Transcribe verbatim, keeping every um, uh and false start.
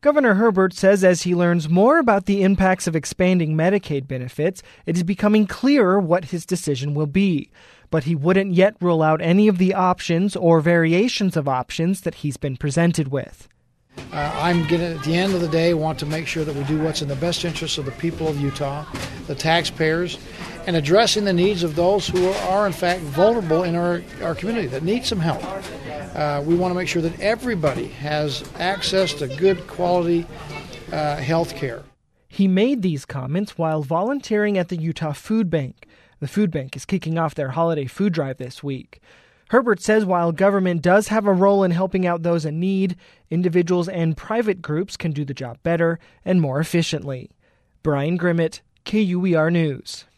Governor Herbert says as he learns more about the impacts of expanding Medicaid benefits, it is becoming clearer what his decision will be. But he wouldn't yet rule out any of the options or variations of options that he's been presented with. Uh, I'm going to, at the end of the day, want to make sure that we do what's in the best interest of the people of Utah, the taxpayers, and addressing the needs of those who are, in fact, vulnerable in our, our community that need some help. Uh, we want to make sure that everybody has access to good quality uh, health care. He made these comments while volunteering at the Utah Food Bank. The food bank is kicking off their holiday food drive this week. Herbert says while government does have a role in helping out those in need, individuals and private groups can do the job better and more efficiently. Brian Grimmett, K U E R News.